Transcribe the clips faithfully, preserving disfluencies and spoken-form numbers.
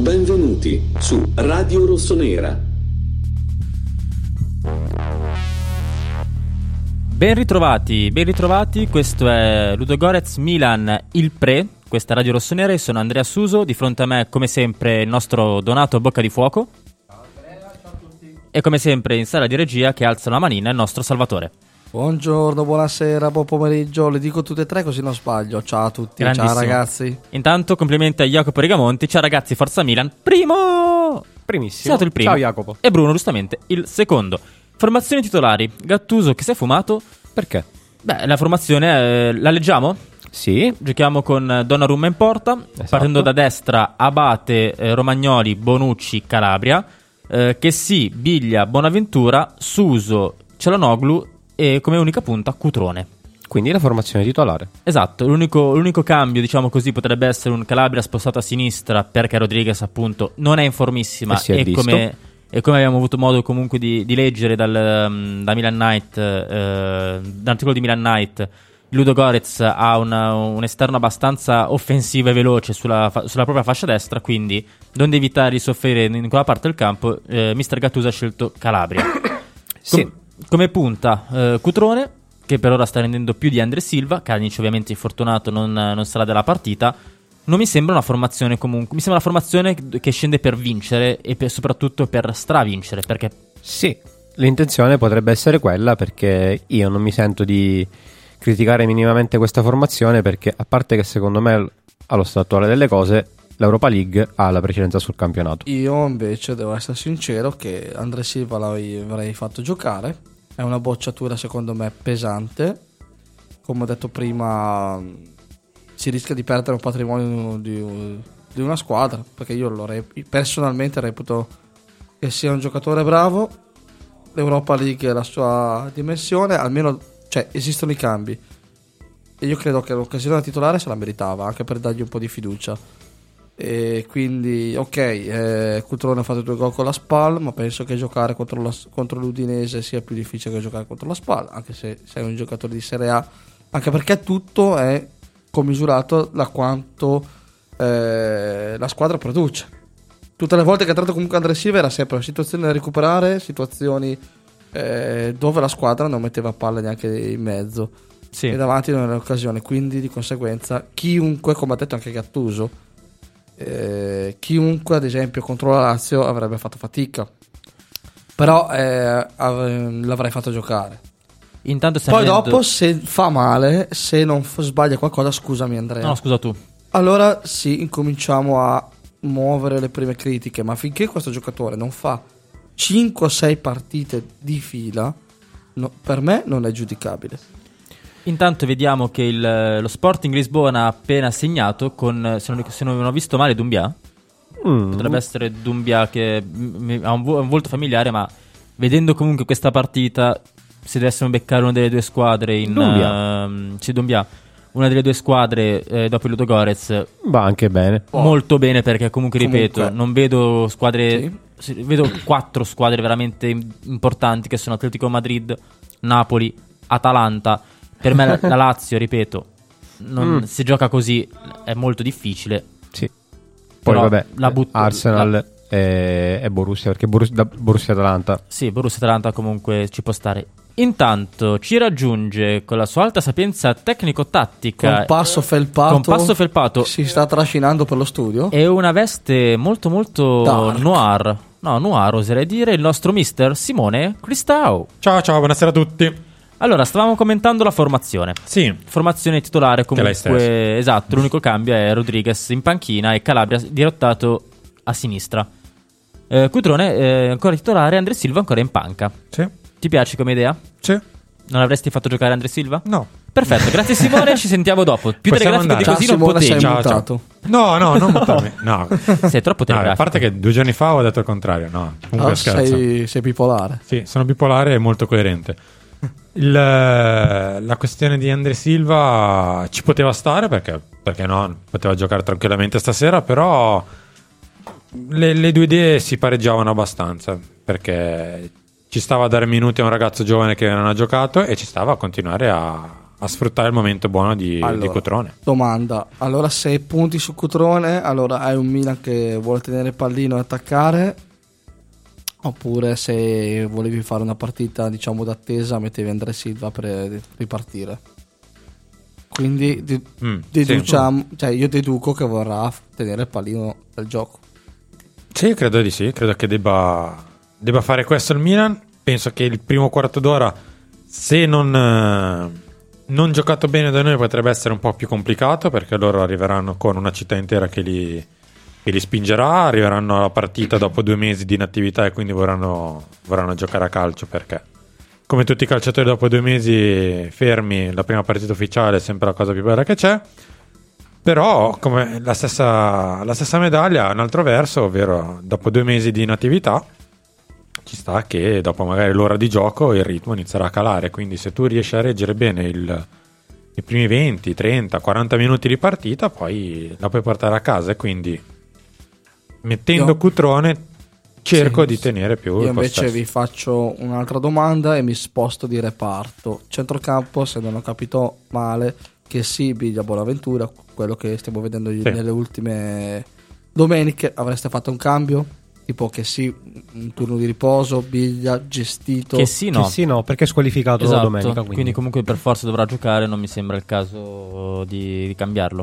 Benvenuti su Radio Rossonera. Ben ritrovati, ben ritrovati, questo è Ludogorets Milan il Pre, questa è Radio Rossonera, io sono Andrea Suso, di fronte a me come sempre il nostro Donato Bocca di Fuoco. Ciao Andrea, ciao a tutti. E come sempre in sala di regia che alza la manina il nostro Salvatore. Buongiorno, buonasera, buon pomeriggio, le dico tutte e tre così non sbaglio. Ciao a tutti, ciao ragazzi. Intanto complimenti a Jacopo Rigamonti, ciao ragazzi, Forza Milan, primo! Primissimo, il primo. Ciao Jacopo. E Bruno giustamente il secondo. Formazioni titolari, Gattuso che si è fumato. Perché? Beh, la formazione, eh, la leggiamo? Sì. Giochiamo con Donnarumma in porta, Esatto. Partendo da destra Abate, eh, Romagnoli, Bonucci, Calabria, eh, Chessy, Biglia, Bonaventura, Suso, Çalhanoğlu e come unica punta Cutrone. Quindi la formazione titolare. Esatto, l'unico, l'unico cambio, diciamo così, potrebbe essere un Calabria spostato a sinistra perché Rodriguez appunto non è in formissima E si è e visto. come, e come abbiamo avuto modo comunque di, di leggere dal, um, da Milan Night, eh, dall'articolo di Milan Night, Ludogorets ha una, un esterno abbastanza offensivo e veloce sulla, fa- sulla propria fascia destra, quindi non devi evitare di soffrire in quella parte del campo, eh, mister Gattuso ha scelto Calabria. Sì. Com- come punta eh, Cutrone, che per ora sta rendendo più di Andre Silva. Kalinic ovviamente infortunato non, non sarà della partita. Non mi sembra una formazione comunque, mi sembra una formazione che scende per vincere e per, soprattutto per stravincere, perché Sì, l'intenzione potrebbe essere quella, perché io non mi sento di criticare minimamente questa formazione, perché a parte che secondo me allo stato attuale delle cose l'Europa League ha la precedenza sul campionato. Io invece devo essere sincero che Andre Silva l'avrei fatto giocare. È una bocciatura secondo me pesante. Come ho detto prima, si rischia di perdere un patrimonio di, di una squadra, perché io lo rep- personalmente reputo che sia un giocatore bravo. L'Europa League è la sua dimensione, almeno cioè, esistono i cambi. E io credo che l'occasione da titolare se la meritava, anche per dargli un po' di fiducia. E quindi ok, eh, Cutrone ha fatto due gol con la Spal, ma penso che giocare contro, la, contro l'Udinese sia più difficile che giocare contro la Spal, anche se sei un giocatore di Serie A, anche perché tutto è commisurato da quanto eh, la squadra produce. Tutte le volte che ha entrato comunque Andre Silva era sempre situazioni da recuperare, situazioni eh, dove la squadra non metteva palle neanche in mezzo, sì. E davanti non era l'occasione, quindi di conseguenza chiunque, come ha detto anche Gattuso, Eh, chiunque ad esempio contro la Lazio avrebbe fatto fatica, però eh, av- l'avrei fatto giocare. intanto Poi vedendo... dopo se fa male, se non f- sbaglia qualcosa, scusami Andrea, No, scusa tu. allora sì, incominciamo a muovere le prime critiche, ma finché questo giocatore non fa cinque o sei partite di fila, no, per me non è giudicabile. Intanto vediamo che il, lo Sporting Lisbona ha appena segnato con, se non, se non ho visto male, Doumbia. Mm. Potrebbe essere Doumbia che m- ha un, vo- un volto familiare, ma vedendo comunque questa partita, se dovessimo beccare una delle due squadre in Doumbia. uh, sì, Doumbia, una delle due squadre eh, dopo il Ludogorets, Va anche bene. Oh. molto bene, perché comunque ripeto, Comunque. non vedo squadre, Sì. sì, vedo quattro squadre veramente im- importanti, che sono Atletico Madrid, Napoli, Atalanta. Per me la, la Lazio, ripeto, non, Mm. se gioca così è molto difficile. Sì. Poi Però vabbè, la butto- Arsenal la- e, e Borussia, perché Borussia, da Borussia Atalanta. Sì, Borussia Atalanta comunque ci può stare. Intanto ci raggiunge con la sua alta sapienza tecnico-tattica, Con passo felpato, con passo felpato si sta trascinando per lo studio. e una veste molto molto Dark. noir. No, noir oserei dire, il nostro mister Simone Cristau. Ciao ciao, buonasera a tutti. Allora, stavamo commentando la formazione. Sì, Formazione titolare Che l'hai comunque, esatto, l'unico cambio è Rodriguez in panchina e Calabria dirottato a sinistra. Eh, Cutrone eh, ancora titolare, Andre Silva ancora in panca. sì, Ti piace come idea? sì, Non avresti fatto giocare Andre Silva? no. Perfetto, grazie Simone, ci sentiamo dopo. Più Possiamo telegrafico di andare. così Ciao, non Simone, sei potevi. Ciao, mutato. No, no, non buttarmi. No. Sei troppo No, telegrafico. a parte che due giorni fa ho detto il contrario, no. Comunque Ah, scherzo. sei, sei bipolare. Sì, sono bipolare e molto coerente. Il, la questione di Andre Silva ci poteva stare perché, perché no, poteva giocare tranquillamente stasera, però le, le due idee si pareggiavano abbastanza, perché ci stava a dare minuti a un ragazzo giovane che non ha giocato e ci stava a continuare a, a sfruttare il momento buono di, allora, di Cutrone. Domanda, allora se punti su Cutrone, allora hai un Milan che vuole tenere il pallino e attaccare, oppure se volevi fare una partita diciamo d'attesa mettevi André Silva per ripartire? Quindi de- Mm, deduciamo, sì. Cioè io deduco che vorrà tenere il pallino del gioco. Sì, credo di sì, credo che debba, debba fare questo il Milan. Penso che il primo quarto d'ora, se non, eh, non giocato bene da noi, potrebbe essere un po' più complicato, perché loro arriveranno con una città intera che li, che li spingerà, arriveranno alla partita dopo due mesi di inattività e quindi vorranno, vorranno giocare a calcio, perché come tutti i calciatori dopo due mesi fermi, la prima partita ufficiale è sempre la cosa più bella che c'è. Però come la stessa, la stessa medaglia, un altro verso, ovvero dopo due mesi di inattività ci sta che dopo magari l'ora di gioco il ritmo inizierà a calare, quindi se tu riesci a reggere bene il, i primi venti, trenta, quaranta minuti di partita, poi la puoi portare a casa, e quindi mettendo Io... Cutrone cerco sì, di tenere più. Io il invece possesso. vi faccio un'altra domanda e mi sposto di reparto. Centrocampo, se non ho capito male, che sì, Biglia, Bonaventura, quello che stiamo vedendo Sì. nelle ultime domeniche, avreste fatto un cambio? Tipo che sì, un turno di riposo, Biglia, gestito. Che sì, no. Che sì, no, perché è squalificato Esatto, domenica. quindi. Quindi. comunque per forza dovrà giocare, non mi sembra il caso di, di cambiarlo.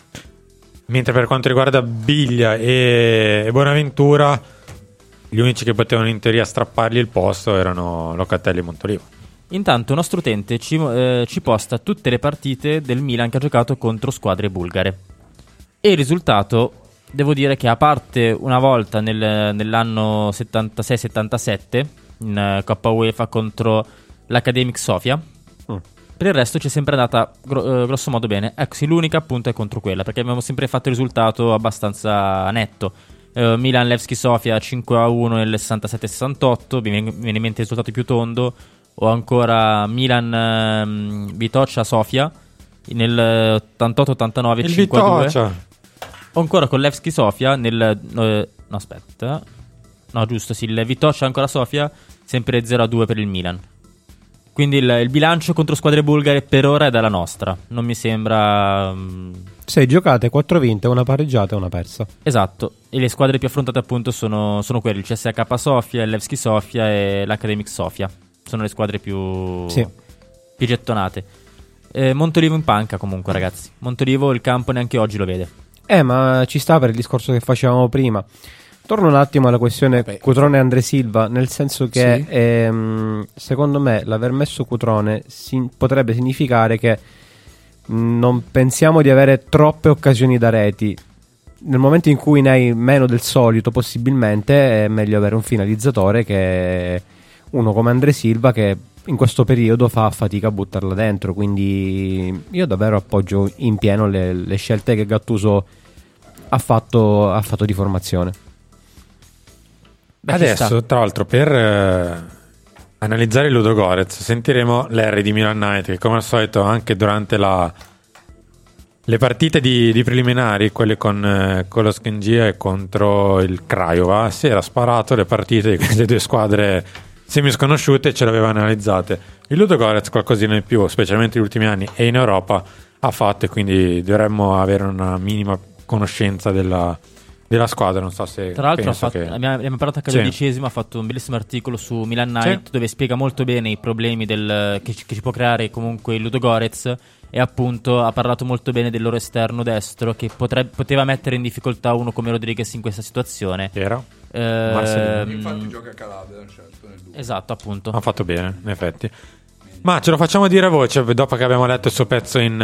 Mentre per quanto riguarda Biglia e, e Bonaventura, gli unici che potevano in teoria strappargli il posto erano Locatelli e Montolivo. Intanto un nostro utente ci, eh, ci posta tutte le partite del Milan che ha giocato contro squadre bulgare. E il risultato, devo dire che a parte una volta nel, nell'anno settantasei settantasette in uh, Coppa UEFA contro l'Academic Sofia, Mm. per il resto ci è sempre andata gro- eh, grosso modo bene. Ecco sì, l'unica appunto è contro quella, perché abbiamo sempre fatto il risultato abbastanza netto. uh, Milan Levski Sofia cinque a uno nel sessantasette sessantotto, mi viene mi viene in mente il risultato più tondo. O ancora Milan ehm, Vittoria Sofia nel ottantotto ottantanove cinque a due. O ancora con Levski Sofia nel eh, no aspetta no giusto sì il Vittoria ancora Sofia sempre zero a due per il Milan. Quindi il, il bilancio contro squadre bulgare per ora è dalla nostra, non mi sembra um... sei giocate, quattro vinte, una pareggiata e una persa. Esatto, e le squadre più affrontate appunto sono, sono quelle, il C S K Sofia, il Levski Sofia e l'Academic Sofia. Sono le squadre più, sì. più gettonate. eh, Montolivo in panca comunque, ragazzi. Montolivo il campo neanche oggi lo vede. Eh ma ci sta per il discorso che facevamo prima. Torno un attimo alla questione Beh, Cutrone e André Silva, nel senso che sì. ehm, secondo me l'aver messo Cutrone si- potrebbe significare che mh, non pensiamo di avere troppe occasioni da reti. Nel momento in cui ne hai meno del solito possibilmente è meglio avere un finalizzatore, che uno come André Silva, che in questo periodo fa fatica a buttarla dentro. Quindi io davvero appoggio in pieno le, le scelte che Gattuso ha fatto, ha fatto di formazione. Beh, adesso tra l'altro per eh, analizzare il Ludogorets sentiremo l'R di Milan Night, che come al solito anche durante la, le partite di, di preliminari, quelle con, eh, con lo Skengia e contro il Craiova, si era sparato le partite di queste due squadre semi sconosciute e ce le aveva analizzate. Il Ludogorets qualcosina in più, specialmente negli ultimi anni e in Europa, ha fatto, e quindi dovremmo avere una minima conoscenza della, della squadra. Non so se tra l'altro ha fatto, che... abbiamo, abbiamo parlato a dodicesimo, sì. Ha fatto un bellissimo articolo su Milan Night, sì. Dove spiega molto bene i problemi del, che, ci, che ci può creare comunque il Ludogorets, e appunto ha parlato molto bene del loro esterno destro che potrebbe, poteva mettere in difficoltà uno come Rodriguez in questa situazione. Era? Eh, infatti gioca a Calabria, certo, nel esatto, appunto. Ha fatto bene, in effetti. Ma ce lo facciamo dire a voce dopo che abbiamo letto il suo pezzo in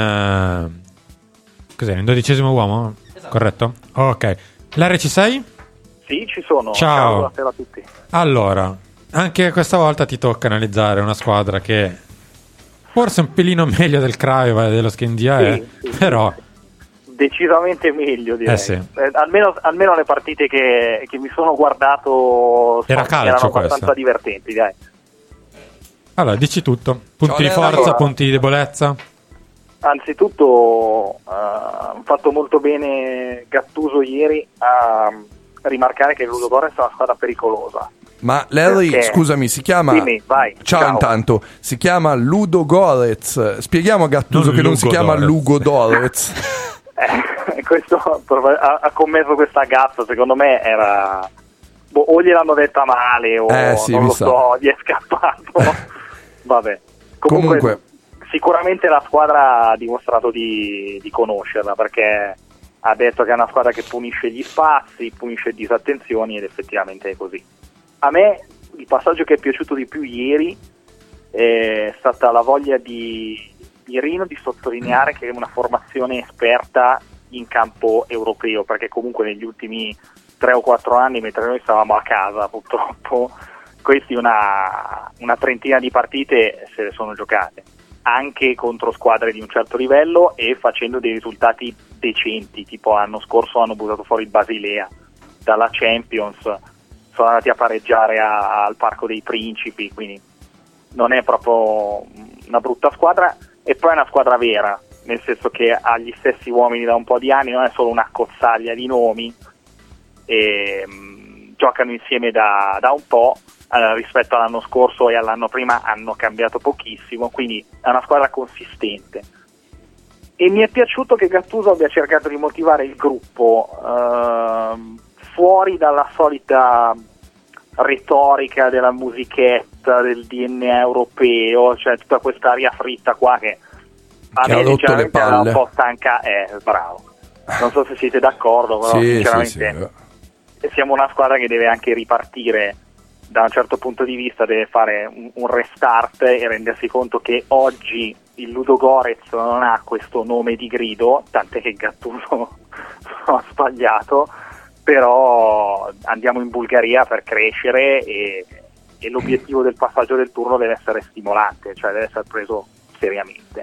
uh, cos'è, in dodicesimo uomo? Esatto. Corretto? Ok. Larry, ci sei? Sì, ci sono. Ciao. Buonasera a tutti. Allora, anche questa volta ti tocca analizzare una squadra che forse è un pelino meglio del Craiova e dello Skendia, sì, eh, sì, però decisamente meglio, direi. Eh sì. eh, almeno, almeno le partite che, che mi sono guardato Era so, calcio, erano abbastanza questo. divertenti, dai. Allora, dici tutto. Punti Ciao, di forza, allora, punti di debolezza. Anzitutto uh, ha fatto molto bene Gattuso ieri a rimarcare che il Ludogorets è una squadra pericolosa. Ma Larry, Perché? scusami, si chiama... Dimmi, vai. Ciao, Ciao. intanto. Si chiama Ludogorets. Spieghiamo a Gattuso Non che non si Lugo chiama Dorez. Lugodorets. Eh, questo ha, ha commesso questa gaffa, secondo me era boh, o gliel'hanno detta male o Eh, sì, non mi lo sa. so, gli è scappato. Vabbè, comunque, Comunque. sicuramente la squadra ha dimostrato di, di conoscerla, perché ha detto che è una squadra che punisce gli spazi, punisce disattenzioni, ed effettivamente è così. A me il passaggio che è piaciuto di più ieri è stata la voglia di di Rino di sottolineare che è una formazione esperta in campo europeo, perché comunque negli ultimi tre o quattro anni, mentre noi stavamo a casa purtroppo, questi una, una trentina di partite se le sono giocate, anche contro squadre di un certo livello e facendo dei risultati decenti, tipo l'anno scorso hanno buttato fuori il Basilea dalla Champions, sono andati a pareggiare a, al Parco dei Principi, quindi non è proprio una brutta squadra. E poi è una squadra vera, nel senso che ha gli stessi uomini da un po' di anni, non è solo una cozzaglia di nomi, e, mh, giocano insieme da, da un po', eh, rispetto all'anno scorso e all'anno prima hanno cambiato pochissimo, quindi è una squadra consistente. E mi è piaciuto che Gattuso abbia cercato di motivare il gruppo eh, fuori dalla solita retorica della musichetta, del D N A europeo, cioè tutta questa aria fritta qua che a Che ha me rotto le sinceramente era un palle. po' stanca. Eh, bravo, non so se siete d'accordo, però Sì, sinceramente sì, sì. siamo una squadra che deve anche ripartire da un certo punto di vista, deve fare un, un restart e rendersi conto che oggi il Ludogorets non ha questo nome di grido, tant'è che Gattuso ha sbagliato, però andiamo in Bulgaria per crescere e, e l'obiettivo del passaggio del turno deve essere stimolante, cioè deve essere preso seriamente.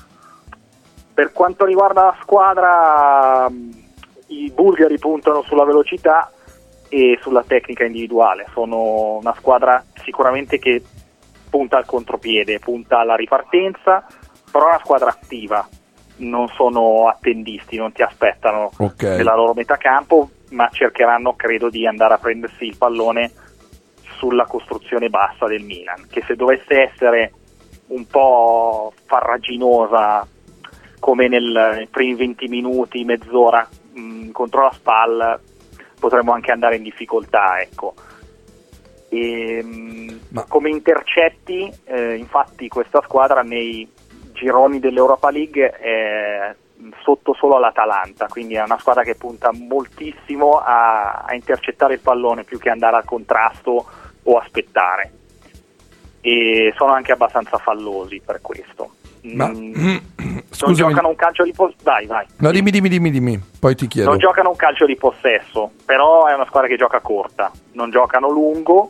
Per quanto riguarda la squadra, i bulgari puntano sulla velocità e sulla tecnica individuale, sono una squadra sicuramente che punta al contropiede, punta alla ripartenza, però è una squadra attiva, non sono attendisti, non ti aspettano Ok. nella loro metà campo, ma cercheranno, credo, di andare a prendersi il pallone sulla costruzione bassa del Milan, che se dovesse essere un po' farraginosa come nel, nei primi venti minuti, mezz'ora mh, contro la Spal, potremmo anche andare in difficoltà, ecco. E, mh, Ma- come intercetti, eh, infatti questa squadra nei gironi dell'Europa League è sotto solo all'Atalanta, quindi è una squadra che punta moltissimo a, a intercettare il pallone più che andare al contrasto o aspettare, e sono anche abbastanza fallosi per questo. Ma Mm, non scusami. giocano un calcio di possesso, vai vai No, dimmi, dimmi, dimmi, dimmi. Poi ti chiedo. non giocano un calcio di possesso, però è una squadra che gioca corta, non giocano lungo,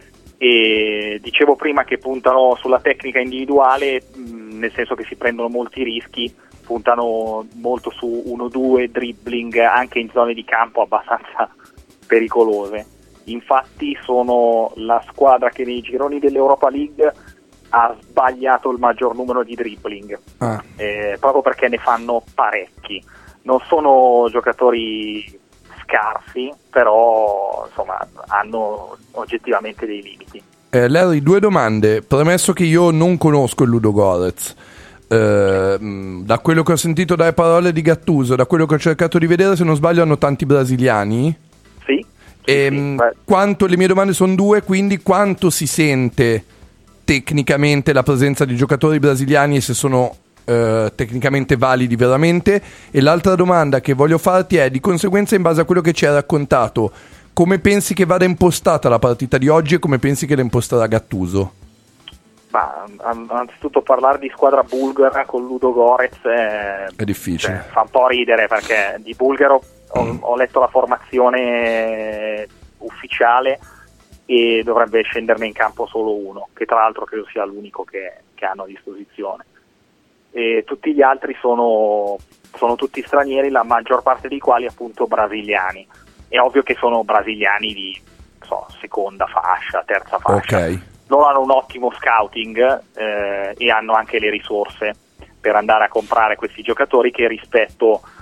e dicevo prima che puntano sulla tecnica individuale, mh, nel senso che si prendono molti rischi, puntano molto su uno due, dribbling anche in zone di campo abbastanza pericolose. Infatti sono la squadra che nei gironi dell'Europa League ha sbagliato il maggior numero di dribbling, Ah. eh, proprio perché ne fanno parecchi. Non sono giocatori scarsi, però insomma hanno oggettivamente dei limiti. Eh, Larry, due domande. Premesso che io non conosco il Ludogorets, eh, mh, da quello che ho sentito dalle parole di Gattuso, da quello che ho cercato di vedere, se non sbaglio hanno tanti brasiliani. Sì? Sì, E, sì, mh, beh, quanto, le mie domande sono due, quindi quanto si sente tecnicamente la presenza di giocatori brasiliani e se sono eh, tecnicamente validi veramente? E l'altra domanda che voglio farti è, di conseguenza, in base a quello che ci hai raccontato, come pensi che vada impostata la partita di oggi e come pensi che la imposterà Gattuso? ma, an- anzitutto parlare di squadra bulgara con Ludogorets è, È difficile. cioè, fa un po' ridere, perché di bulgaro ho, ho letto la formazione ufficiale e dovrebbe scenderne in campo solo uno, che tra l'altro credo sia l'unico che, che hanno a disposizione, e tutti gli altri sono, sono tutti stranieri, la maggior parte dei quali appunto brasiliani. È ovvio che sono brasiliani di non so, seconda fascia, terza fascia, Ok. non hanno un ottimo scouting eh, e hanno anche le risorse per andare a comprare questi giocatori che rispetto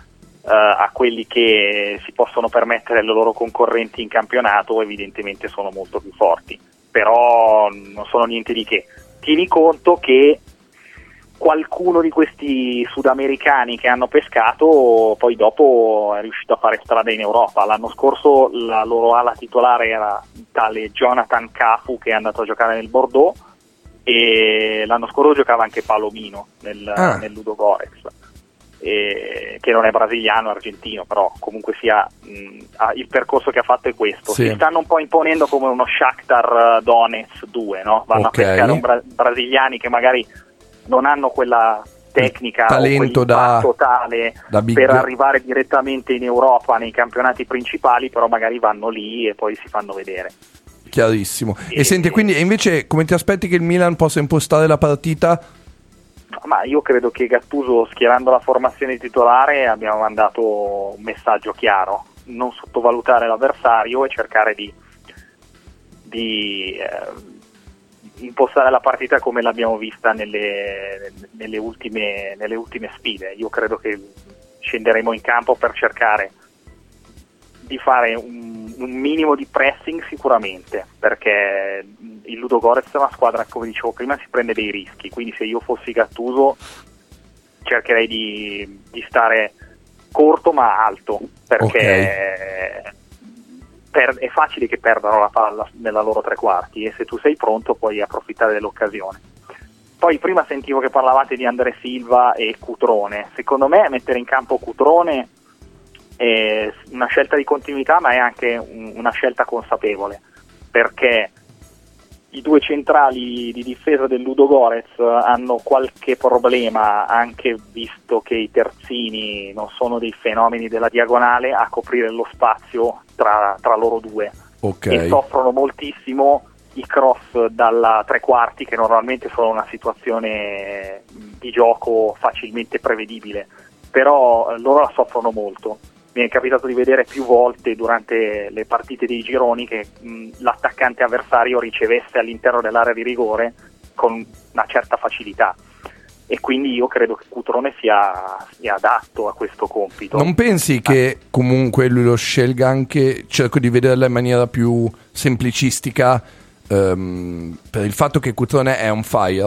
a quelli che si possono permettere le loro concorrenti in campionato, evidentemente sono molto più forti, però non sono niente di che. Tieni conto che qualcuno di questi sudamericani che hanno pescato poi dopo è riuscito a fare strada in Europa. L'anno scorso la loro ala titolare era tale Jonathan Cafu, che è andato a giocare nel Bordeaux, e l'anno scorso giocava anche Palomino nel, ah. nel Ludogorets, e, che non è brasiliano, argentino, però comunque sia mh, il percorso che ha fatto è questo. Sì. Si stanno un po' imponendo come uno Shakhtar Donetsk due, no? Vanno Okay. a pescare un bra- brasiliani che magari non hanno quella tecnica talento o quell'impatto tale da big. per arrivare direttamente in Europa nei campionati principali, però magari vanno lì e poi si fanno vedere. Chiarissimo. E, E- senti, quindi e invece come ti aspetti che il Milan possa impostare la partita? Ma io credo che Gattuso, schierando la formazione titolare, abbiamo mandato un messaggio chiaro: non sottovalutare l'avversario e cercare di, di eh, impostare la partita come l'abbiamo vista nelle, nelle, ultime, nelle ultime sfide. Io credo che scenderemo in campo per cercare di fare un, un minimo di pressing sicuramente, perché il Ludogorets è una squadra, come dicevo prima, si prende dei rischi, quindi se io fossi Gattuso cercherei di, di stare corto ma alto, perché per, è facile che perdano la palla nella loro tre quarti, e se tu sei pronto puoi approfittare dell'occasione. Poi prima sentivo che parlavate di André Silva e Cutrone. Secondo me mettere in campo Cutrone è una scelta di continuità, ma è anche un, una scelta consapevole, perché i due centrali di difesa del Ludogorets hanno qualche problema, anche visto che i terzini non sono dei fenomeni della diagonale, a coprire lo spazio tra, tra loro due. Ok. E soffrono moltissimo i cross dalla tre quarti, che normalmente sono una situazione di gioco facilmente prevedibile, però loro la soffrono molto. Mi è capitato di vedere più volte durante le partite dei gironi che mh, l'attaccante avversario ricevesse all'interno dell'area di rigore con una certa facilità, e quindi io credo che Cutrone sia, sia adatto a questo compito. Non pensi che comunque lui lo scelga anche, cerco di vederla in maniera più semplicistica, ehm, per il fatto che Cutrone è on fire?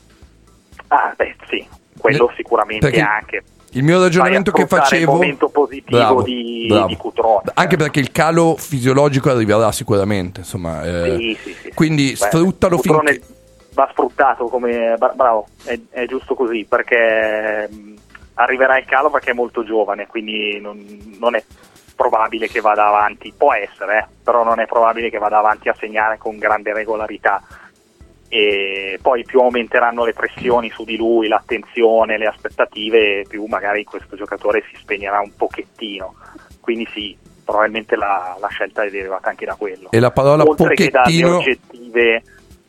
Ah, beh, sì, quello Ne- sicuramente perché anche. Il mio ragionamento che Vai a sfruttare facevo, il momento positivo bravo, di, bravo. di Cutrone. Anche perché il calo fisiologico arriverà sicuramente, insomma, eh, Sì, sì, sì. quindi Beh, sfruttalo Cutrone finché va sfruttato come bra- bravo, è, è giusto così, perché mh, arriverà il calo perché è molto giovane, quindi non, non è probabile che vada avanti, può essere, eh, però non è probabile che vada avanti a segnare con grande regolarità. E poi più aumenteranno le pressioni su di lui, l'attenzione, le aspettative, più magari questo giocatore si spegnerà un pochettino. Quindi sì, probabilmente la, la scelta è derivata anche da quello. E la parola Oltre che dalle pochettino, oggettive,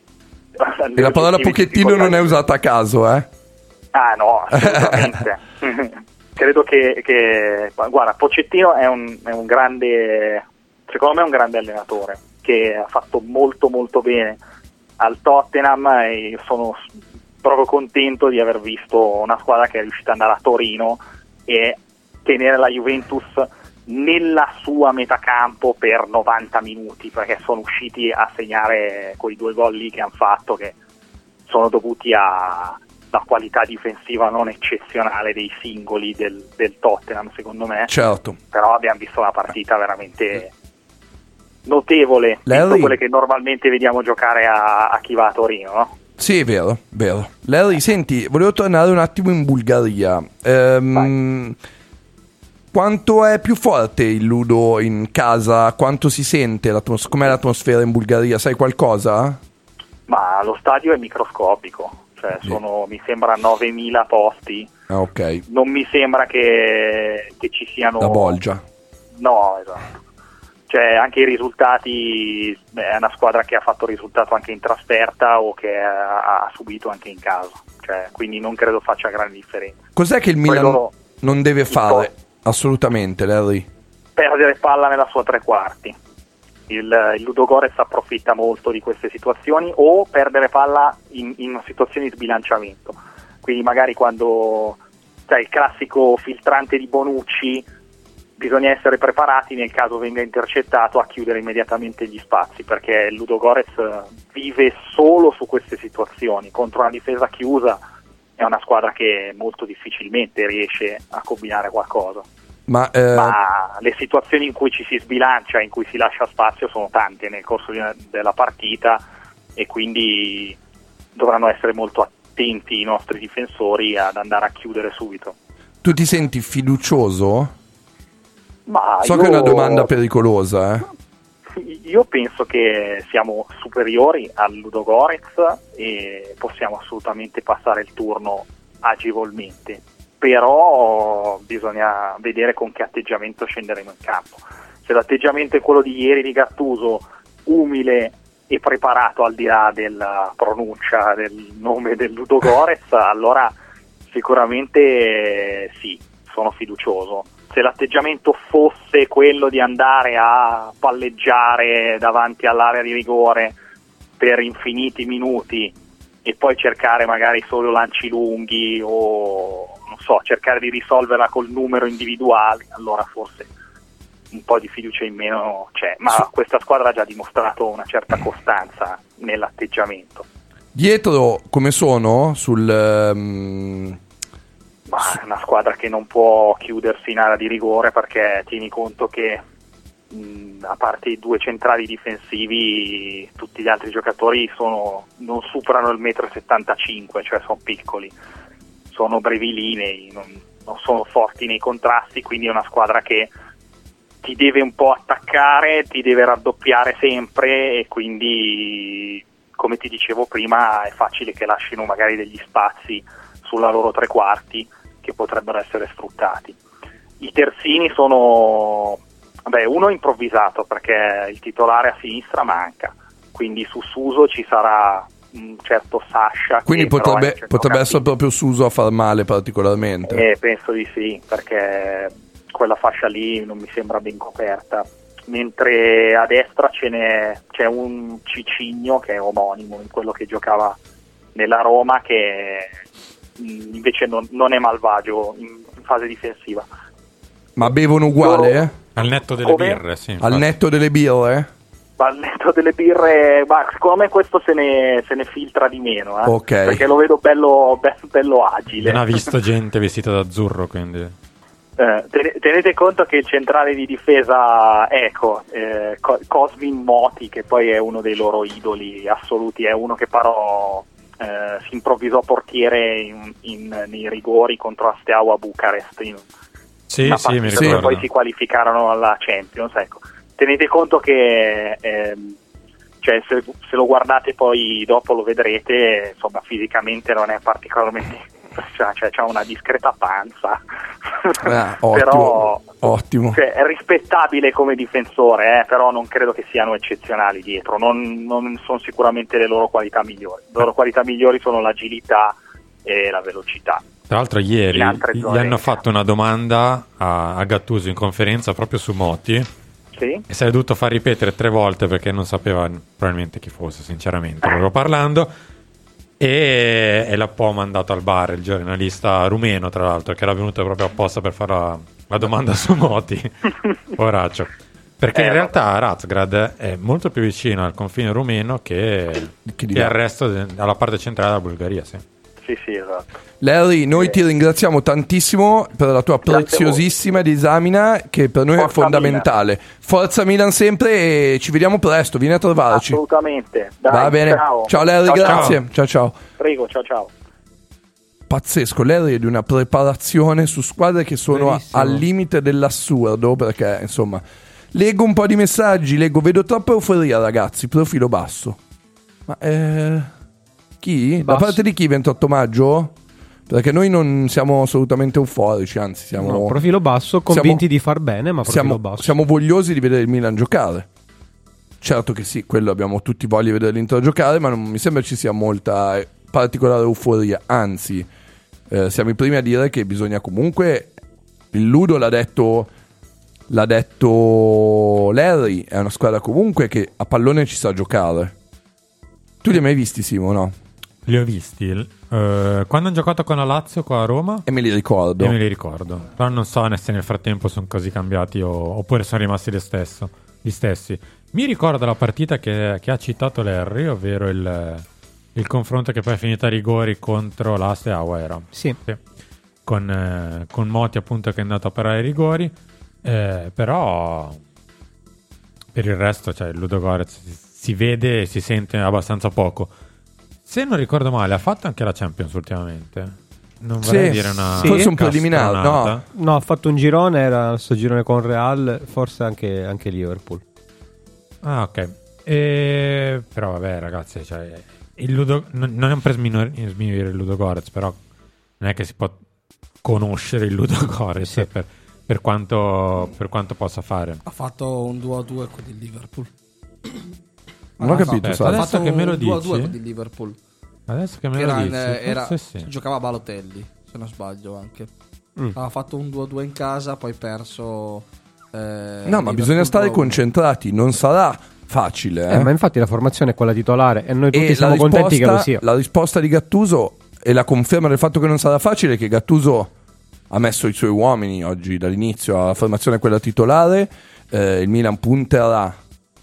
e la parola pochettino non è usata a caso, eh? Ah no, assolutamente. Credo che, che guarda, Pochettino è un, è un grande, secondo me è un grande allenatore, che ha fatto molto molto bene al Tottenham, e io sono proprio contento di aver visto una squadra che è riuscita ad andare a Torino e tenere la Juventus nella sua metacampo per novanta minuti, perché sono usciti a segnare quei due gol lì che hanno fatto, che sono dovuti alla qualità difensiva non eccezionale dei singoli del, del Tottenham, secondo me. Certo. Però abbiamo visto una partita veramente notevole, Larry, visto quelle che normalmente vediamo giocare a, a chi va a Torino, no? Sì, è vero, vero. Larry, senti, volevo tornare un attimo in Bulgaria. Ehm, quanto è più forte il Ludo in casa? Quanto si sente? L'atmos- com'è l'atmosfera in Bulgaria? Sai qualcosa? Ma lo stadio è microscopico, cioè sono, mi sembra novemila posti. Ah, ok. Non mi sembra che, che ci siano... La Bolgia. No, esatto. Cioè anche i risultati, beh, è una squadra che ha fatto risultato anche in trasferta o che ha, ha subito anche in casa, cioè, quindi non credo faccia grande differenza. Cos'è che il Poi Milan loro- non deve fare? po- Assolutamente, Larry. Perdere palla nella sua tre quarti. Il, il Ludogorets approfitta molto di queste situazioni, o perdere palla in, in situazioni di sbilanciamento. Quindi magari quando c'è il classico filtrante di Bonucci, bisogna essere preparati nel caso venga intercettato a chiudere immediatamente gli spazi, perché il Ludogorets vive solo su queste situazioni. Contro una difesa chiusa è una squadra che molto difficilmente riesce a combinare qualcosa. Ma, eh... Ma le situazioni in cui ci si sbilancia, in cui si lascia spazio, sono tante nel corso di una, della partita, e quindi dovranno essere molto attenti i nostri difensori ad andare a chiudere subito. Tu ti senti fiducioso? Ma so io... che è una domanda pericolosa, eh? Io penso che siamo superiori al Ludogorets e possiamo assolutamente passare il turno agevolmente, però bisogna vedere con che atteggiamento scenderemo in campo. Se l'atteggiamento è quello di ieri di Gattuso, umile e preparato al di là della pronuncia del nome del Ludogorets, allora sicuramente sì, sono fiducioso. Se l'atteggiamento fosse quello di andare a palleggiare davanti all'area di rigore per infiniti minuti e poi cercare magari solo lanci lunghi o non so, cercare di risolverla col numero individuale, allora forse un po' di fiducia in meno c'è, ma sì. Questa squadra ha già dimostrato una certa costanza nell'atteggiamento. Dietro come sono sul... Um... Ma è una squadra che non può chiudersi in area di rigore, perché tieni conto che mh, a parte i due centrali difensivi tutti gli altri giocatori sono, non superano il metro e settantacinque, cioè sono piccoli, sono brevilinei, non, non sono forti nei contrasti, quindi è una squadra che ti deve un po' attaccare, ti deve raddoppiare sempre, e quindi come ti dicevo prima è facile che lasciano magari degli spazi sulla loro tre quarti che potrebbero essere sfruttati. I terzini sono, vabbè, uno improvvisato perché il titolare a sinistra manca, quindi su Suso ci sarà un certo Sasha. Quindi potrebbe, potrebbe essere proprio Suso a far male particolarmente. Eh, penso di sì, perché quella fascia lì non mi sembra ben coperta. Mentre a destra ce n'è, c'è un Cicigno che è omonimo in quello che giocava nella Roma, che invece non, non è malvagio in, in fase difensiva. Ma bevono uguale? Io, eh? Al netto delle come? birre, sì. Al netto delle birre? Al netto delle birre, ma secondo me questo se ne, se ne filtra di meno, eh? Okay. Perché lo vedo bello, be- bello agile. Non ha visto gente vestita d'azzurro, quindi... Eh, tenete conto che il centrale di difesa Eco, eh, Cosmin Moti, che poi è uno dei loro idoli assoluti, è uno che però eh, si improvvisò portiere in, in, nei rigori contro Asteaua Bucarest in sì, una sì, mi partita ricordo. poi si qualificarono alla Champions. Ecco. Tenete conto che ehm, cioè, se, se lo guardate poi dopo lo vedrete, insomma fisicamente non è particolarmente, cioè c'ha una discreta panza. Ah, ottimo, però ottimo. Cioè, è rispettabile come difensore, eh, però non credo che siano eccezionali dietro, non, non sono sicuramente le loro qualità migliori. Le loro qualità migliori sono l'agilità e la velocità. Tra l'altro ieri gli zone hanno fatto una domanda a, a Gattuso in conferenza proprio su Moti, sì? E si è dovuto far ripetere tre volte perché non sapeva probabilmente chi fosse, sinceramente, proprio parlando. E, e l'ha un po' mandato al bar il giornalista rumeno, tra l'altro, che era venuto proprio apposta per fare la, la domanda su Moti. Poraccio. Perché eh, in realtà Razgrad è molto più vicino al confine rumeno che, Che di che là. al resto, de- alla parte centrale della Bulgaria, sì. Sì, sì, esatto. Larry, noi ti ringraziamo tantissimo per la tua Grazie a preziosissima disamina, che per noi Forza è fondamentale. Forza Milan sempre, e ci vediamo presto, vieni a trovarci. Assolutamente. Dai, Va bene. Ciao, Ciao Larry, ciao, grazie. ciao. Ciao ciao. Prego, ciao ciao. Pazzesco, Larry è di una preparazione su squadre che sono Verissimo. al limite dell'assurdo, perché insomma leggo un po' di messaggi, leggo, vedo troppa euforia ragazzi, profilo basso. Ma eh, chi? Da Basso. parte di chi ventotto maggio? Perché noi non siamo assolutamente euforici, anzi siamo, No, profilo basso, convinti di far bene, ma profilo siamo, basso. siamo vogliosi di vedere il Milan giocare. Certo che sì, quello abbiamo tutti voglia di vedere l'Inter giocare, ma non mi sembra ci sia molta eh, particolare euforia, anzi eh, siamo i primi a dire che bisogna comunque, il Ludo l'ha detto l'ha detto Larry, è una squadra comunque che a pallone ci sa giocare. Tu li hai mai visti, Simo, no? li ho visti eh, quando hanno giocato con la Lazio qua a Roma E me li ricordo. e me li ricordo, però non so se nel frattempo sono così cambiati o, oppure sono rimasti lo stesso, gli stessi. Mi ricordo la partita che, che ha citato Larry, ovvero il, il confronto che poi è finito a rigori contro la Steaua era Sì. sì. Con, eh, con Moti appunto che è andato a parare i rigori, eh, però per il resto cioè il Ludogorets si, si vede e si sente abbastanza poco. Se non ricordo male ha fatto anche la Champions ultimamente, non vorrei Sì, dire una sì. Forse un castronata. preliminare, no. No, ha fatto un girone, era sto girone con Real, forse anche, anche Liverpool. Ah, ok. E... Però vabbè, ragazzi, cioè, il Ludo... non non è per sminor- sminuire il Ludogorets, però non è che si può conoscere il Ludogorets Sì. per, per, quanto, per quanto possa fare. Ha fatto un due a due con il Liverpool. Non ho Ah, capito, aspetta, sai. Ha adesso fatto che me lo un due a due dici? con il Liverpool. Adesso che me Era lo in- dici, era- forse sì. giocava a Balotelli, se non sbaglio anche. Mm. Ha fatto un due a due in casa, poi perso. eh, No, ma Liverpool bisogna stare due a uno. concentrati. Non sarà facile, eh. Eh, ma infatti la formazione è quella titolare e noi tutti E siamo la contenti che lo risposta, sia. la risposta di Gattuso e la conferma del fatto che non sarà facile è che Gattuso ha messo i suoi uomini oggi dall'inizio alla formazione quella titolare. Eh, il Milan punterà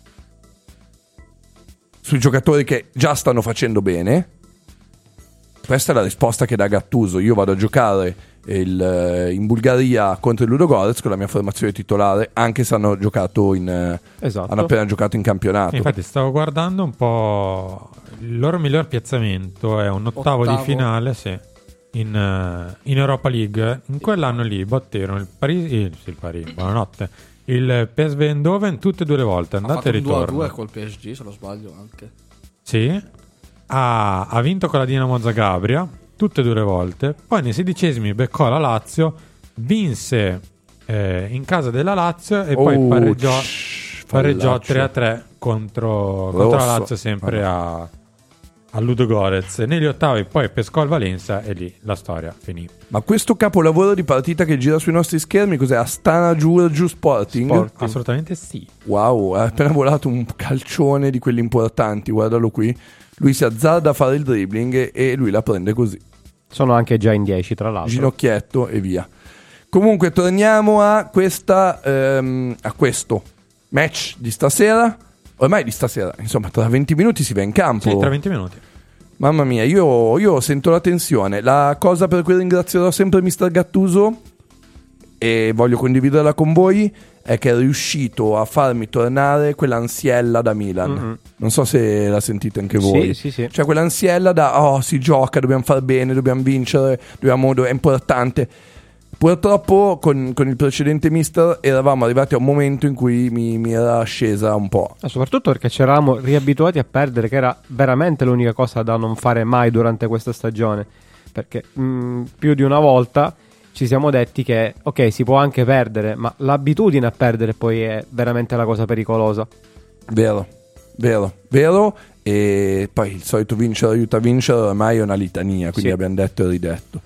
sui giocatori che già stanno facendo bene. Questa è la risposta che dà Gattuso. Io vado a giocare il, eh, in Bulgaria contro il Ludogorets con la mia formazione titolare, anche se hanno giocato in eh, Esatto. hanno appena giocato in campionato. Infatti stavo guardando un po' il loro miglior piazzamento è un ottavo, Ottavo. di finale, sì, in, eh, in Europa League. In quell'anno lì batterono il Parigi, il, sì, il Parigi, buonanotte, il P S V Eindhoven tutte e due le volte, Ha andata fatto e un due a ritorno. due col P S G, se non sbaglio anche. Sì, ha, ha vinto con la Dinamo Zagabria tutte e due le volte. Poi nei sedicesimi beccò la Lazio, vinse eh, in casa della Lazio e poi Oh, pareggiò, shh, pareggiò fallaccio. tre a tre contro, contro la Rosso. Lazio, sempre a, a Ludogorets. Negli ottavi poi pescò il Valenza e lì la storia finì. Ma questo capolavoro di partita che gira sui nostri schermi cos'è? Astana Giurgiu Sporting? Sport. Assolutamente sì. Wow, ha appena volato un calcione di quelli importanti, guardalo qui. Lui si azzarda a fare il dribbling e, e lui la prende così. Sono anche già in dieci, tra l'altro. Ginocchietto e via. Comunque torniamo a questa ehm, a questo match di stasera. Ormai di stasera, insomma, tra venti minuti si va in campo. Sì, tra venti minuti. Mamma mia, io, io sento la tensione. La cosa per cui ringrazierò sempre mister Gattuso e voglio condividerla con voi è che è riuscito a farmi tornare quell'ansiella da Milan. Mm-hmm. Non so se la sentite anche voi. Sì, sì, sì. Cioè quell'ansiella da oh, si gioca, dobbiamo far bene, dobbiamo vincere, dobbiamo, è importante. Purtroppo con, con il precedente mister eravamo arrivati a un momento in cui mi, mi era scesa un po'. Ma soprattutto perché ci eravamo riabituati a perdere, che era veramente l'unica cosa da non fare mai durante questa stagione. Perché mh, più di una volta ci siamo detti che ok, si può anche perdere, ma l'abitudine a perdere poi è veramente la cosa pericolosa. Vero, vero, vero. E poi il solito vincere aiuta a vincere ormai è una litania, quindi Sì. abbiamo detto e ridetto.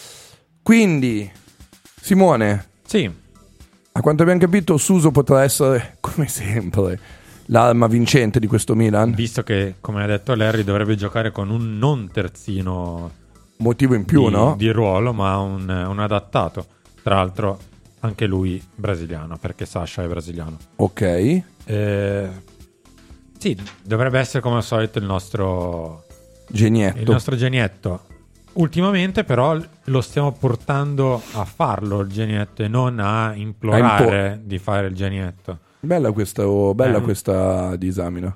Quindi Simone, Sì, a quanto abbiamo capito Suso potrà essere come sempre l'arma vincente di questo Milan. visto che, come ha detto Larry, dovrebbe giocare con un non terzino Motivo in più, di, no? di ruolo, ma un, un adattato. Tra l'altro anche lui brasiliano, perché Sasha è brasiliano. Ok. Eh, sì, dovrebbe essere come al solito il nostro, Genietto. il nostro genietto. Ultimamente però lo stiamo portando a farlo il genietto e non a implorare di fare il genietto. Bella questa, oh, bella Eh. questa disamina.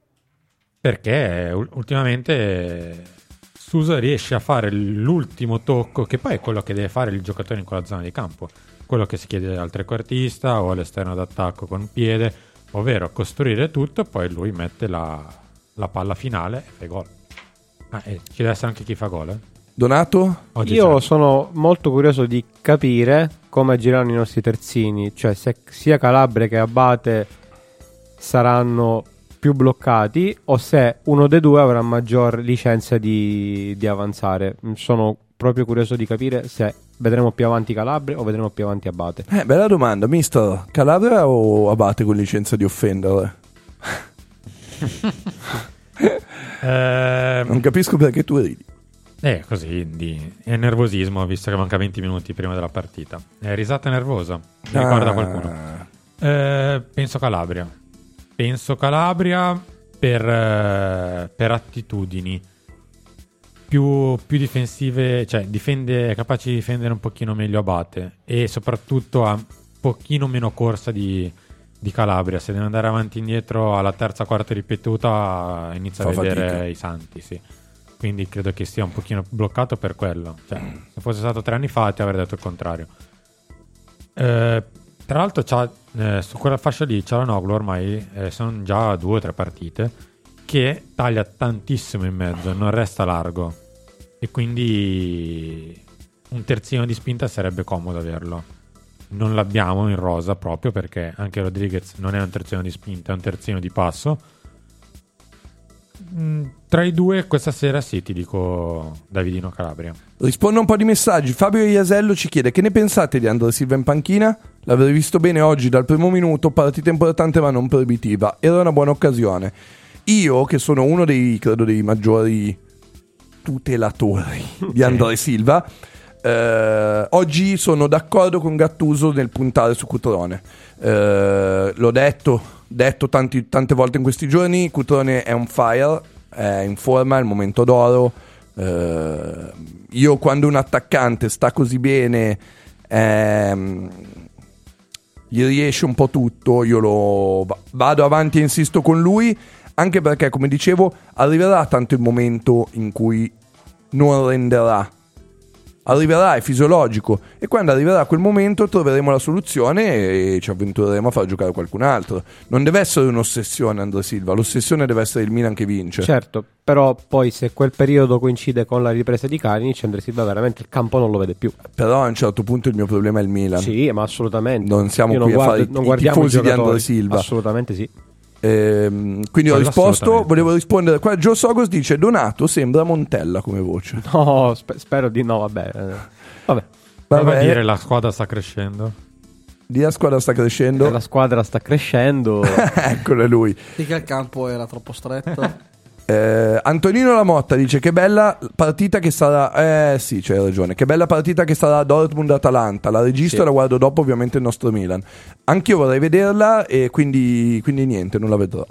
Perché ul- ultimamente Suso riesce a fare l'ultimo tocco, che poi è quello che deve fare il giocatore in quella zona di campo, quello che si chiede al trequartista o all'esterno d'attacco con un piede, ovvero costruire tutto e poi lui mette la, la palla finale e fa gol. Ah, e ci deve essere anche chi fa gol, eh? Donato? Oggi Io c'è. sono molto curioso di capire come agiranno i nostri terzini, cioè se sia Calabria che Abate saranno più bloccati o se uno dei due avrà maggior licenza di, di avanzare. Sono proprio curioso di capire se vedremo più avanti Calabria o vedremo più avanti Abate. Eh, bella domanda, mister. Calabria o Abate con licenza di offendere? Eh, Non capisco perché tu ridi. Eh, così, di, è nervosismo, visto che manca venti minuti prima della partita. È risata nervosa, mi ricorda Ah. qualcuno. Eh, penso Calabria. Penso Calabria per, eh, per attitudini più, più difensive, cioè difende, è capace di difendere un pochino meglio Abate e soprattutto ha un pochino meno corsa di, di Calabria. Se deve andare avanti e indietro alla terza, quarta ripetuta inizia Fa a vedere fatica. i santi, sì. Quindi credo che sia un pochino bloccato per quello. Cioè, se fosse stato tre anni fa ti avrei detto il contrario. Eh, tra l'altro c'ha, eh, su quella fascia lì Çalhanoğlu ormai eh, sono già due o tre partite che taglia tantissimo in mezzo, non resta largo e quindi un terzino di spinta sarebbe comodo averlo. Non l'abbiamo in rosa proprio perché anche Rodriguez non è un terzino di spinta, è un terzino di passo. Mm, tra i due questa sera sì, ti dico Davidino Calabria. Rispondo a un po' di messaggi. Fabio Iasello ci chiede: che ne pensate di André Silva in panchina? L'avrei visto bene oggi dal primo minuto, partita importante ma non proibitiva, era una buona occasione. Io, che sono uno dei, credo, dei maggiori tutelatori di André Silva, eh, oggi sono d'accordo con Gattuso nel puntare su Cutrone. Eh, l'ho detto, detto tanti, tante volte in questi giorni, Cutrone è on fire, è in forma, è il momento d'oro. Eh, io quando un attaccante sta così bene, ehm, gli riesce un po' tutto, io lo va- vado avanti e insisto con lui, anche perché, come dicevo, arriverà tanto il momento in cui non renderà. Arriverà, è fisiologico, e quando arriverà quel momento troveremo la soluzione e ci avventureremo a far giocare qualcun altro. Non deve essere un'ossessione André Silva, l'ossessione deve essere il Milan che vince. Certo, però poi se quel periodo coincide con la ripresa di Kalinic, André Silva veramente il campo non lo vede più. Però a un certo punto il mio problema è il Milan. Sì, ma assolutamente. Non siamo Io qui non a guardo- fare i- non i guardiamo tifosi i di André giocatori. Silva. Assolutamente sì. Ehm, quindi ho Quello risposto, assolutamente. volevo rispondere qua. Gio Sogos dice: Donato sembra Montella come voce. No, spe- spero di no, vabbè. eh, Vabbè, Prova a Vabbè, dire la squadra sta crescendo. di la squadra sta crescendo. la squadra sta crescendo. Eccolo è lui. Sì, che il campo era troppo stretto. Eh, Antonino Lamotta dice: che bella partita che sarà. Eh sì, c'hai ragione. Che bella partita che sarà Dortmund-Atalanta. La registro Sì. e la guardo dopo, ovviamente, il nostro Milan. Anch'io vorrei vederla, e quindi, quindi niente, non la vedrò.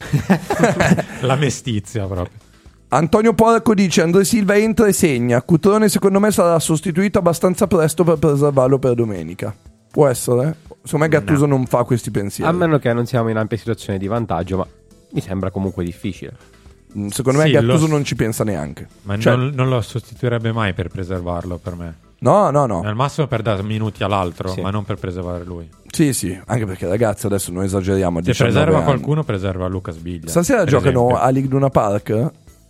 La mestizia proprio. Antonio Porco dice: André Silva entra e segna. Cutrone secondo me sarà sostituito abbastanza presto per preservarlo per domenica. Può essere? Secondo me Gattuso non fa questi pensieri. A meno che non siamo in ampia situazione di vantaggio, ma mi sembra comunque difficile. Mm, Secondo me Sì, Gattuso lo- non ci pensa neanche. Ma Cioè, non, non lo sostituirebbe mai per preservarlo per me. no, no, no. Al massimo per dare minuti all'altro, Sì. ma non per preservare lui. Sì, sì, anche perché ragazzi adesso non esageriamo. a Se diciannove preserva anni. qualcuno, preserva Lucas Biglia. Stasera per giocano esempio. a Ligue Luna Park.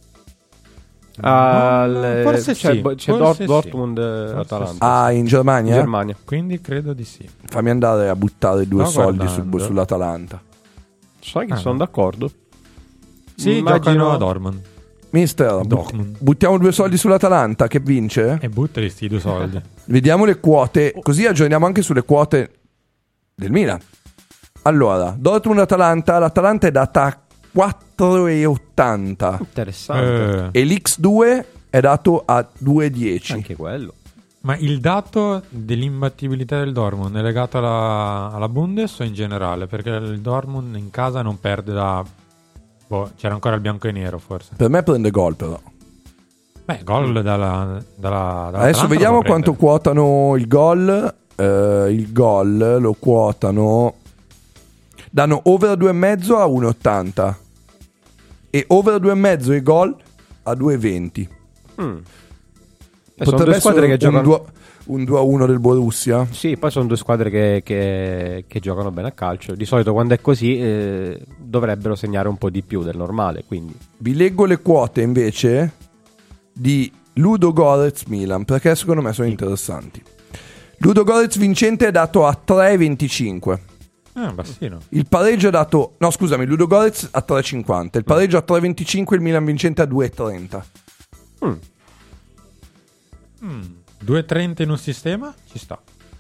Al- forse c'è, sì, bo- c'è forse Dort- sì. Dortmund eh, Forse Atalanta. Ah, in In Germania? Germania. Quindi credo di sì. Fammi andare a buttare due Sto soldi su- guardando. sull'Atalanta. Sai che Ah, sono no. d'accordo. Sì, Immagino- giocano a Dortmund. Mister, but- Dortmund. buttiamo due soldi sull'Atalanta che vince? E buttali sti due soldi. Vediamo le quote, così aggiorniamo anche sulle quote del Milan. Allora, Dortmund-Atalanta, l'Atalanta è data a quattro e ottanta Interessante. Eh, e l'X due è dato a due e dieci. Anche quello. ma il dato dell'imbattibilità del Dortmund è legato alla, alla Bundes o in generale? Perché il Dortmund in casa non perde da... Boh, c'era ancora il bianco e nero forse. Per me prende gol però. Beh, gol dalla... dalla, dalla Adesso vediamo quanto quotano il gol. Eh, il gol lo quotano. Danno over a due e mezzo a uno e ottanta e over a due e mezzo e gol a due e venti. Mm. E sono due squadre che giocano. un due, un due a uno del Borussia. Sì, poi sono due squadre che, che- che giocano bene a calcio. Di solito quando è così eh, dovrebbero segnare un po' di più del normale. Quindi Vi leggo le quote invece di Ludo Gorez Milan, perché secondo me sono interessanti. Ludo Gorez vincente è dato a tre e venticinque. Ah, bassino. Il pareggio è dato. No, scusami, Ludo Gorez a tre e cinquanta. Il pareggio a tre e venticinque. Il Milan vincente a due e trenta. Mm. due e trenta in un sistema? Ci sta.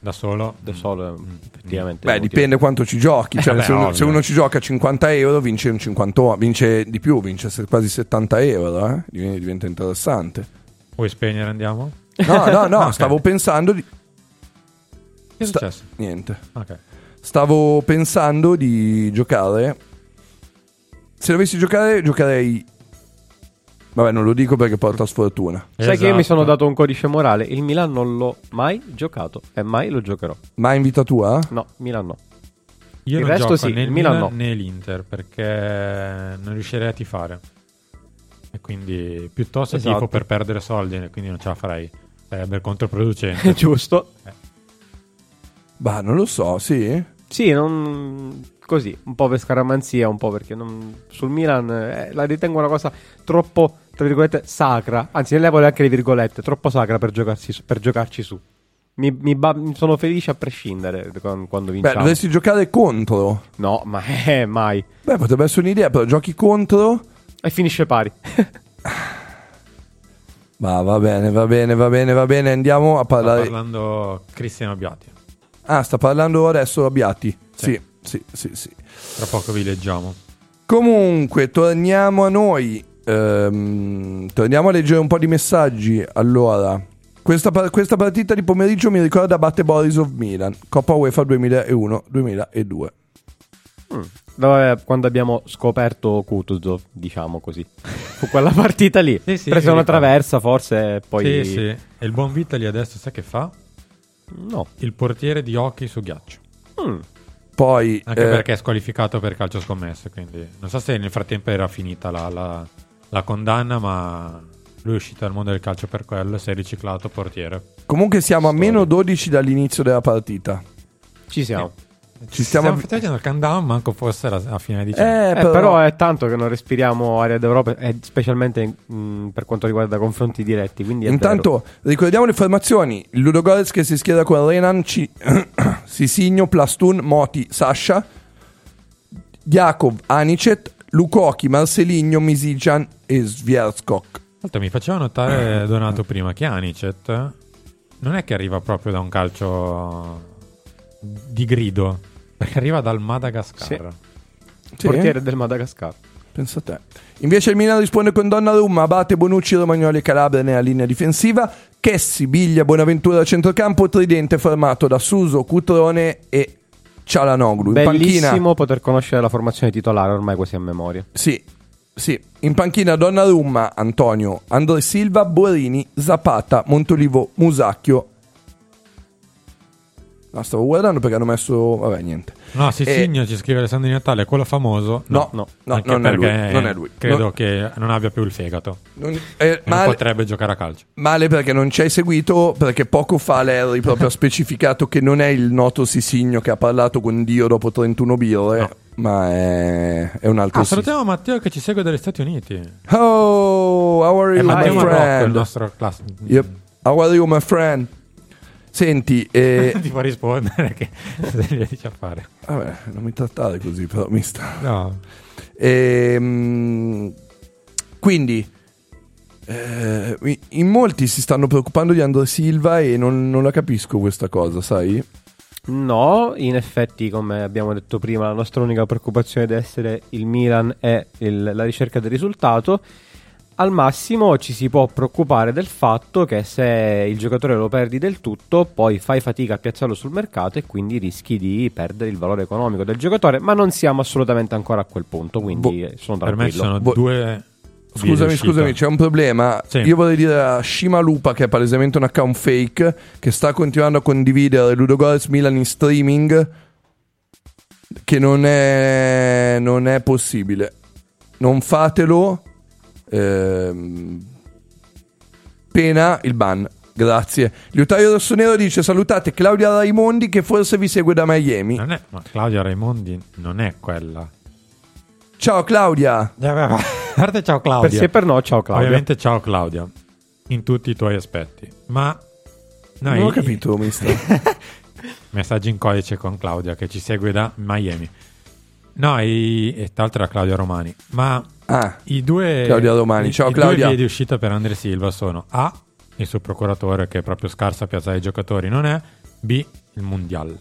Da solo? Da solo, mm. effettivamente. Beh, dipende quanto ci giochi. Cioè, Eh, beh, se, uno, ovvio. se uno ci gioca cinquanta euro, vince un cinquanta, vince di più, vince se- quasi settanta euro. Eh? Diventa, diventa interessante. Vuoi spegnere, andiamo? No, no, no, Ok. stavo pensando di. Che è Sta- successo? Niente. Ok. Stavo pensando di giocare. Se dovessi giocare, giocherei. Vabbè, non lo dico perché porta sfortuna. Sai che io mi sono Esatto. dato un codice morale. Il Milan non l'ho mai giocato e mai lo giocherò. Ma in vita tua? No, Milan no. Io Il non resto gioco sì, né il il Milan Milan no. né l'Inter perché non riuscirei a tifare. E quindi piuttosto Esatto. tifo per perdere soldi e quindi non ce la farei. Sarebbe controproducente. Giusto? Bah, non lo so, sì. Sì, non... così, un po' per scaramanzia, un po' perché non... sul Milan eh, la ritengo una cosa troppo, tra virgolette, sacra. Anzi, ne levo anche le virgolette, troppo sacra per, giocarsi su- per giocarci su. Mi, mi ba- sono felice a prescindere con- quando Beh, vinciamo. dovresti giocare contro. No, ma eh, mai. Beh, potrebbe essere un'idea, però giochi contro. E finisce pari. Ma va bene, va bene, va bene, va bene. Andiamo a Sta parlare. parlando Cristiano Abbiati. Ah, sta parlando adesso Abbiati. Sì, sì, sì, sì. Tra poco vi leggiamo. Comunque, torniamo a noi. Ehm, torniamo a leggere un po' di messaggi. Allora, questa, par- questa partita di pomeriggio mi ricorda Batte Borisov Milan, Coppa UEFA duemilauno duemiladue. Dove, quando abbiamo scoperto Kutuzov, diciamo così. Fu quella partita lì. Sì, sì, Prese mi una ricordo. traversa, forse, e poi... Sì, sì. E il buon Vitali adesso sai che fa? No. Il portiere di hockey su ghiaccio. Mm. Poi, Anche eh, perché è squalificato per calcio scommesse. Quindi non so se nel frattempo era finita la, la- la condanna, ma lui è uscito dal mondo del calcio per quello e si è riciclato portiere. comunque siamo a Storia. meno dodici dall'inizio della partita. Ci siamo. Ci stiamo. Stiamo facendo il countdown, manco fosse la- a fine dicembre. Eh, Eh, però, però... è tanto che non respiriamo area d'Europa, e specialmente mh, per quanto riguarda confronti diretti. Quindi è intanto ricordiamo le formazioni: il Ludogorets che si schiera con Renan, Ci- Sisigno, Plastun, Moti, Sasha, Jakov, Anicet, Lukoki, Marceligno, Misijan e Svierskok. Tra mi faceva notare Donato prima che Anicet non è che arriva proprio da un calcio di grido, perché arriva dal Madagascar. Sì, portiere del Madagascar. pensa a te. Invece il Milan risponde con Donnarumma, Abate, Bonucci, Romagnoli e Calabria nella linea difensiva, Chessi, Biglia, Bonaventura a centrocampo, tridente formato da Suso, Cutrone e Cialanoglu. In Bellissimo panchina, poter conoscere la formazione titolare ormai quasi a memoria. sì, sì. In panchina Donnarumma, Antonio, André Silva, Borini, Zapata, Montolivo, Musacchio. No, stavo guardando perché hanno messo... Vabbè, niente. No, Sisigno ci scrive Alessandro Di Natale, quello famoso. No, no, no, Anche non, è lui, perché non è lui. Credo Non- che non abbia più il fegato. non- eh, Non male, potrebbe giocare a calcio. male perché non ci hai seguito, perché poco fa Larry proprio ha specificato che non è il noto Sisigno che ha parlato con Dio dopo trentuno birre, No. ma è, è un altro Ah, Sisigno. salutiamo Matteo che ci segue dagli Stati Uniti. Oh, how are È you, my Matteo Marocco, il friend? nostro class. Yep. How are you, my friend? Senti, eh, Ti può rispondere che se gli dici a fare. vabbè, non mi trattare così, però mi sta. No. Ehm, quindi, eh, in molti si stanno preoccupando di André Silva e non, non la capisco questa cosa, sai? No, in effetti, come abbiamo detto prima, la nostra unica preoccupazione deve essere il Milan e il- la ricerca del risultato. Al massimo ci si può preoccupare del fatto che se il giocatore lo perdi del tutto, poi fai fatica a piazzarlo sul mercato e quindi rischi di perdere il valore economico del giocatore, ma non siamo assolutamente ancora a quel punto, quindi eh, sono Per me tranquillo. ci sono Vo- due. vie Scusami, di uscita. scusami, c'è un problema. Sì. Io vorrei dire a Shimalupa, che è palesemente un account fake, che sta continuando a condividere Ludogorets Milan in streaming, che non è, non è possibile. Non fatelo. Ehm, pena il ban. Grazie. Liutaio Rossonero dice: salutate Claudia Raimondi che forse vi segue da Miami. Non è, ma Claudia Raimondi non è quella. Ciao Claudia. A parte ciao Claudia. Per sì e per no, ciao Claudia. Ovviamente ciao Claudia. In tutti i tuoi aspetti. Ma noi, Non ho capito, mister. messaggi in codice con Claudia che ci segue da Miami. No, i, e tra l'altro era Claudia Romani. Ma Ah, i due Claudia Romani. i- Ciao, i Claudia. due vie di uscita per André Silva sono A, il suo procuratore che è proprio scarso a piazzare i giocatori non è, B, il Mondial.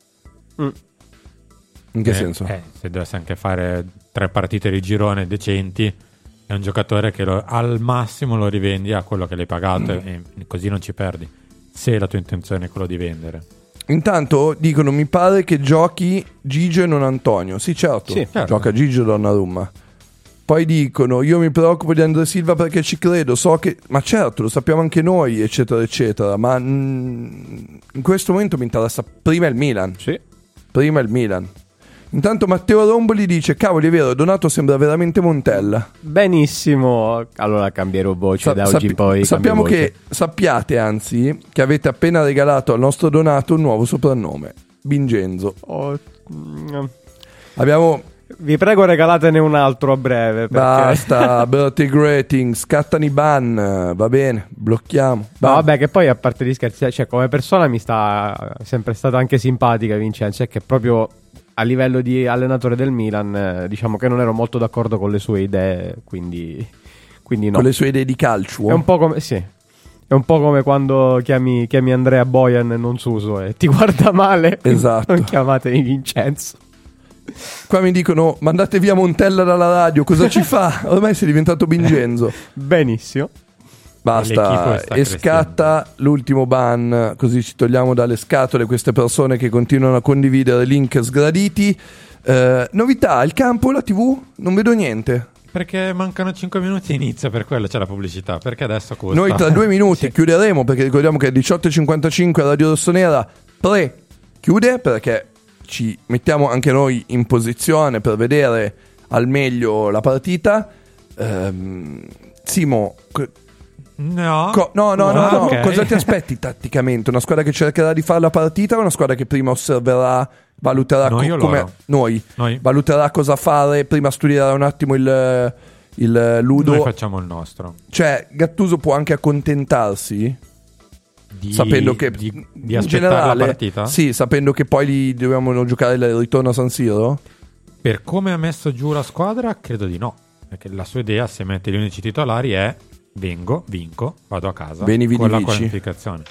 Mm. In che Eh, senso? eh, se dovesse anche fare tre partite di girone decenti, è un giocatore che lo- al massimo lo rivendi a quello che l'hai pagato Mm. e così non ci perdi. Se la tua intenzione è quello di vendere. Intanto dicono mi pare che giochi Gigio e non Antonio. Sì, certo, Sì, certo. gioca Gigio Donnarumma. Poi dicono io mi preoccupo di Andrea Silva perché ci credo, so che... Ma certo, lo sappiamo anche noi, eccetera, eccetera. Ma mm, in questo momento mi interessa prima il Milan. Sì. Prima il Milan. Intanto Matteo Romboli dice cavoli è vero, Donato sembra veramente Montella. Benissimo. Allora cambierò voce Sa- da oggi sappi- in poi. sappiamo cambio voce. che sappiate anzi che avete appena regalato al nostro Donato un nuovo soprannome, Vincenzo. Oh, mm, Abbiamo vi prego regalatene un altro a breve. Perché... basta, birthday greeting, scattano i ban, va bene, blocchiamo. No, Ban. vabbè, che poi a parte gli scherzi, cioè come persona mi sta sempre stata anche simpatica Vincenzo, è che proprio a livello di allenatore del Milan, eh, diciamo che non ero molto d'accordo con le sue idee, quindi, quindi no. Con le sue idee di calcio. È un po' come, sì, è un po' come quando chiami, chiami Andrea Bojan e non Suso e ti guarda male. Esatto. Non chiamatemi Vincenzo. Qua mi dicono mandate via Montella dalla radio, cosa ci fa? Ormai sei diventato Vincenzo. Benissimo. Basta, L'equipo sta e scatta l'ultimo ban, così ci togliamo dalle scatole queste persone che continuano a condividere link sgraditi. Eh, novità, il campo, la tivù, non vedo niente. Perché mancano cinque minuti e inizia, per quello c'è la pubblicità, perché adesso costa. Noi tra due minuti chiuderemo perché ricordiamo che alle diciotto e cinquantacinque Radio Rossonera pre chiude perché ci mettiamo anche noi in posizione per vedere al meglio la partita. Ehm, Simo, co- No. co- no, no, no, Ah, no. ok. Cosa ti aspetti tatticamente? Una squadra che cercherà di fare la partita o una squadra che prima osserverà, valuterà Noi co- o come loro? noi, Noi. valuterà cosa fare, prima studierà un attimo il, il ludo. Noi facciamo il nostro. Cioè, Gattuso può anche accontentarsi? Di, sapendo che di, di in aspettare generale, la partita? sì, sapendo che poi li dobbiamo giocare il ritorno a San Siro. Per come ha messo giù la squadra, credo di no. Perché la sua idea, se mette gli unici titolari, è vengo, vinco, vado a casa Beni, vidi, con la vici. qualificazione.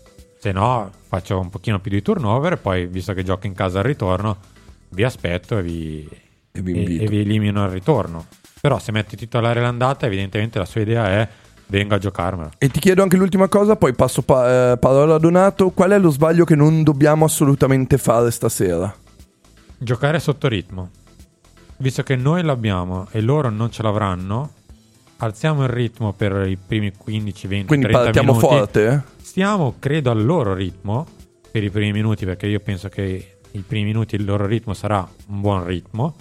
Se no, faccio un pochino più di turnover. Poi, visto che gioco in casa al ritorno, vi aspetto e vi, E vi e- invito. e vi elimino al ritorno. Però, se metti titolare l'andata, evidentemente la sua idea è vengo a giocarmela. E ti chiedo anche l'ultima cosa, poi passo pa- eh, parola a Donato. Qual è lo sbaglio che non dobbiamo assolutamente fare stasera? Giocare sotto ritmo. Visto che noi l'abbiamo e loro non ce l'avranno, alziamo il ritmo per i primi quindici, venti, Quindi trenta partiamo minuti. forte, eh? Stiamo, credo, al loro ritmo per i primi minuti, perché io penso che i primi minuti il loro ritmo sarà un buon ritmo.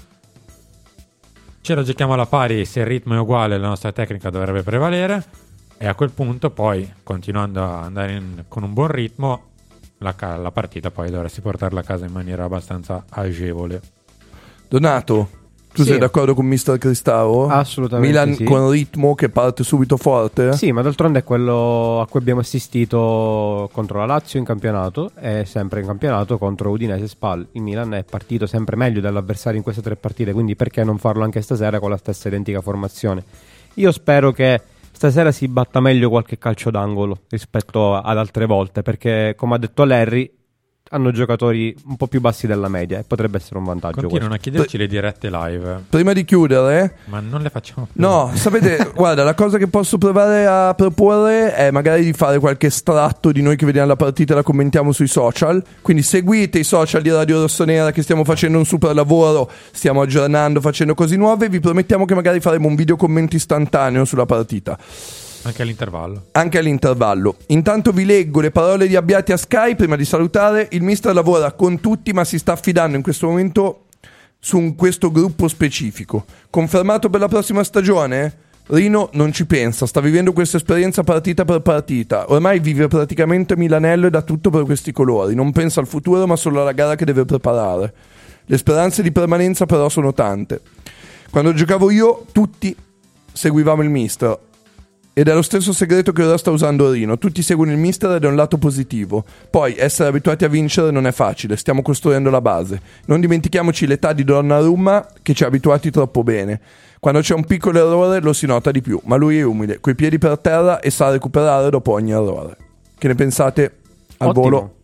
Ce la giochiamo alla pari, se il ritmo è uguale la nostra tecnica dovrebbe prevalere e a quel punto poi, continuando a andare in- con un buon ritmo, la, ca- la partita poi dovresti portarla a casa in maniera abbastanza agevole. Donato, tu Sì. sei d'accordo con mister Cristavo? Assolutamente Milan sì. con ritmo che parte subito forte? Sì, ma d'altronde è quello a cui abbiamo assistito contro la Lazio in campionato e sempre in campionato contro Udinese e Spal. Il Milan è partito sempre meglio dall'avversario in queste tre partite, quindi perché non farlo anche stasera con la stessa identica formazione? Io spero che stasera si batta meglio qualche calcio d'angolo rispetto ad altre volte, perché come ha detto Larry hanno giocatori un po' più bassi della media e potrebbe essere un vantaggio Continuano questo. a chiederci le dirette live, Prima di chiudere, ma non le facciamo più. no, sapete, guarda, la cosa che posso provare a proporre è magari di fare qualche estratto di noi che vediamo la partita e la commentiamo sui social. Quindi seguite i social di Radio Rossonera che stiamo facendo un super lavoro, stiamo aggiornando, facendo cose nuove. Vi promettiamo che magari faremo un video commento istantaneo sulla partita, Anche all'intervallo. anche all'intervallo. Intanto vi leggo le parole di Abbiati a Sky prima di salutare. Il mister lavora con tutti ma si sta affidando in questo momento su un- questo gruppo specifico. Confermato per la prossima stagione? Rino non ci pensa, sta vivendo questa esperienza partita per partita. Ormai vive praticamente Milanello e dà tutto per questi colori. Non pensa al futuro ma solo alla gara che deve preparare. Le speranze di permanenza però sono tante. Quando giocavo io tutti seguivamo il mister. Ed è lo stesso segreto che ora sta usando Rino. Tutti seguono il mister ed è un lato positivo. Poi essere abituati a vincere non è facile, stiamo costruendo la base. Non dimentichiamoci l'età di Donnarumma che ci ha abituati troppo bene. Quando c'è un piccolo errore lo si nota di più, ma lui è umile, coi piedi per terra e sa recuperare dopo ogni errore. Che ne pensate al Ottimo. volo?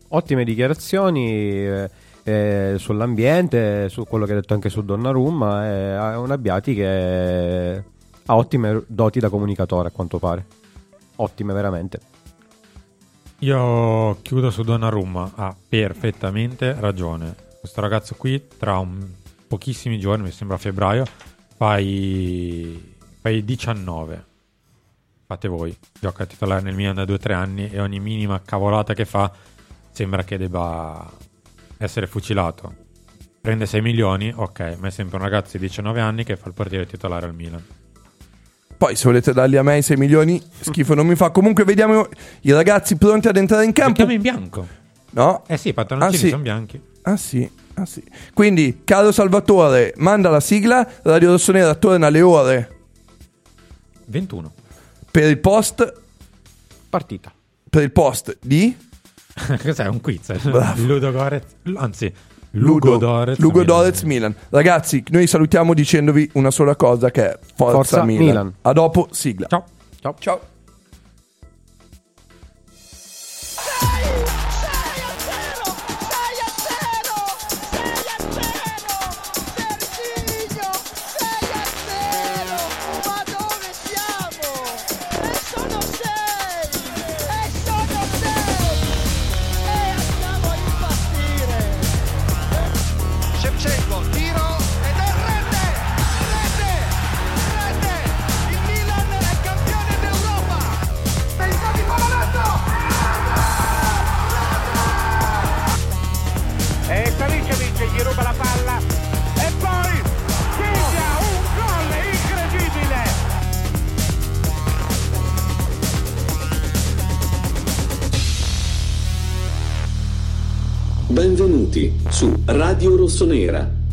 ottime dichiarazioni eh, eh, sull'ambiente, su quello che ha detto anche su Donnarumma. È un Abbiati che ha ottime doti da comunicatore, a quanto pare. Ottime veramente. Io chiudo su Donnarumma, ha perfettamente ragione. Questo ragazzo qui tra un, pochissimi giorni, mi sembra a febbraio, fai, fai diciannove. Fate voi, gioca titolare nel Milan da due o tre anni e ogni minima cavolata che fa sembra che debba essere fucilato. Prende sei milioni, ok, ma è sempre un ragazzo di diciannove anni che fa il portiere titolare al Milan. Poi se volete darli a me i sei milioni, schifo non mi fa. Comunque vediamo i ragazzi pronti ad entrare in campo. Giochiamo in bianco. No? Eh sì, i pantaloncini ah, sì. sono bianchi. Ah sì, ah sì. Quindi, caro Salvatore, manda la sigla. Radio Rossonera torna alle ore ventuno. Per il post Partita. Per il post di Cos'è? Un quiz? Bravo. Ludo Gorez. Anzi, Lugo, Lugo Dorez. Lugo Milan. Dorez Milan. Ragazzi, noi salutiamo dicendovi una sola cosa, che è Forza, Forza Milan. Milan. A dopo, sigla. Ciao. Ciao. Ciao. Shevchenko, tiro ed è rete! Rete! Rete! Il Milan è campione d'Europa! Pensa di pallonetto! E Savicevic gli ruba la palla e poi segna un gol incredibile! Benvenuti su Radio Rossonera.